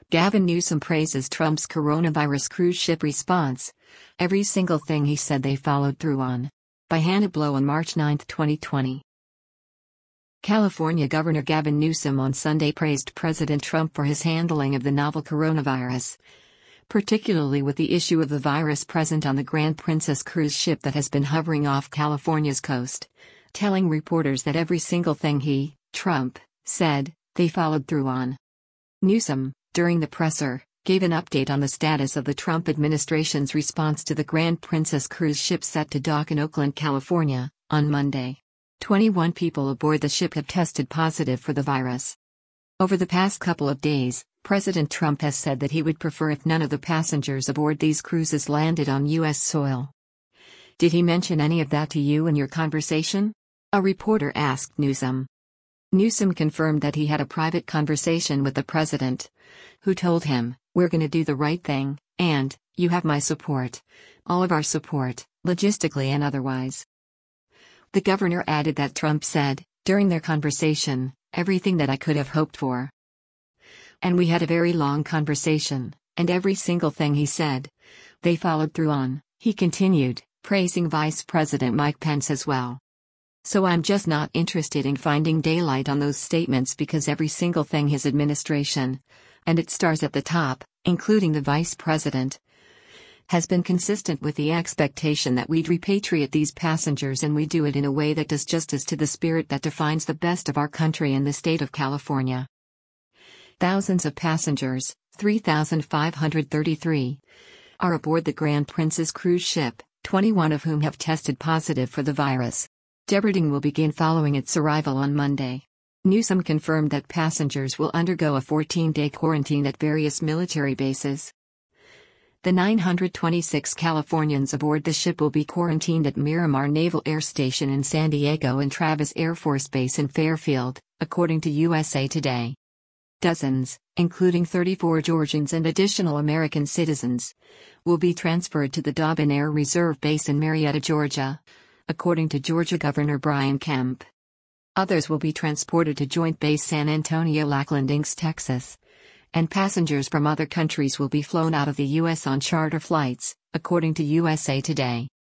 Gavin Newsom praises Trump's coronavirus cruise ship response. Every single thing he said they followed through on. By Hannah Blow on March 9, 2020. California Governor Gavin Newsom on Sunday praised President Trump for his handling of the novel coronavirus, particularly with the issue of the virus present on the Grand Princess cruise ship that has been hovering off California's coast, telling reporters that every single thing he, Trump, said, they followed through on. Newsom, during the presser, gave an update on the status of the Trump administration's response to the Grand Princess cruise ship set to dock in Oakland, California, on Monday. 21 people aboard the ship have tested positive for the virus. Over the past couple of days, President Trump has said that he would prefer if none of the passengers aboard these cruises landed on U.S. soil. Did he mention any of that to you in your conversation? A reporter asked Newsom. Newsom confirmed that he had a private conversation with the president, who told him, "We're going to do the right thing, and you have my support. All of our support, logistically and otherwise." The governor added that Trump said, during their conversation, "Everything that I could have hoped for. And we had a very long conversation, and every single thing he said, they followed through on," he continued, praising Vice President Mike Pence as well. "So I'm just not interested in finding daylight on those statements because every single thing his administration, and it stars at the top, including the vice president, has been consistent with the expectation that we'd repatriate these passengers, and we do it in a way that does justice to the spirit that defines the best of our country and the state of California." Thousands of passengers, 3,533, are aboard the Grand Princess cruise ship, 21 of whom have tested positive for the virus. Deboarding will begin following its arrival on Monday. Newsom confirmed that passengers will undergo a 14-day quarantine at various military bases. The 926 Californians aboard the ship will be quarantined at Miramar Naval Air Station in San Diego and Travis Air Force Base in Fairfield, according to USA Today. Dozens, including 34 Georgians and additional American citizens, will be transferred to the Dobbin Air Reserve Base in Marietta, Georgia, according to Georgia Governor Brian Kemp. Others will be transported to Joint Base San Antonio-Lackland, Texas, and passengers from other countries will be flown out of the U.S. on charter flights, according to USA Today.